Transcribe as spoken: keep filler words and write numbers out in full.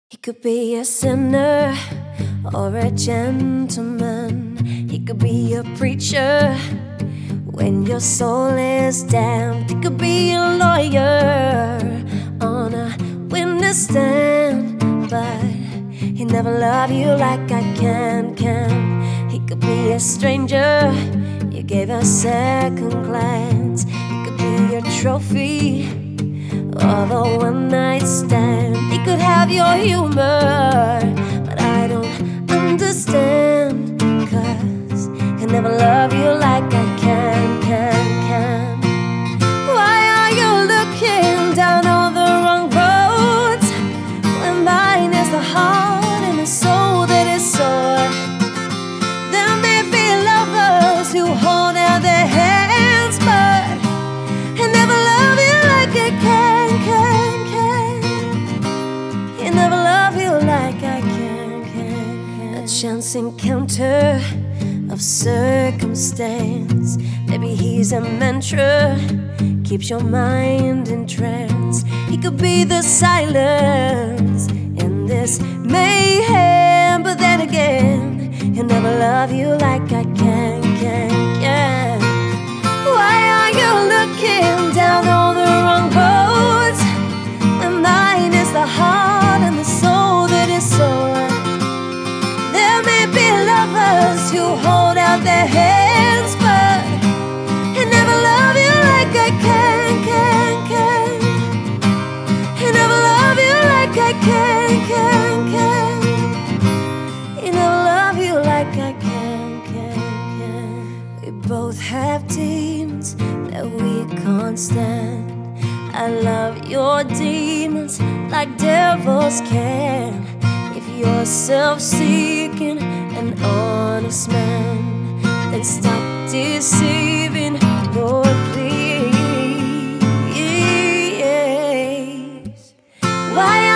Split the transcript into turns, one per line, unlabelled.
He could be a sinner or a gentleman. He could be a preacher when your soul is damned. He could be a lawyer on a witness stand, but he never love you like I can, can. He could be a stranger you gave a second glance. He could be your trophy or the one night stand. He could have your humor, but I don't understand, 'cause he'll never love you like I can, can, can. Why are you looking down all the wrong roads when mine is the heart and the soul that is sore? There may be lovers who hold out their hands, but he'll never love you like I can, can, can. He'll never love you like I can, can, can. A chance encounter of circumstance. Maybe he's a mantra, keeps your mind in trance. He could be the silence in this mayhem, but then again, he'll never love you like I can, can, can. Why are you looking down all the wrong roads when mine is the heart and the soul that is sore? There may be lovers who hold out their hands, but he'll never love you like I can, can, can. He'll never love you like I can, can, can. He'll never love you like I can, can, can. We both have demons that we can't stand. I love your demons like devils can. If you're self-seeking an honest man, then stop deceiving, Lord, please. Why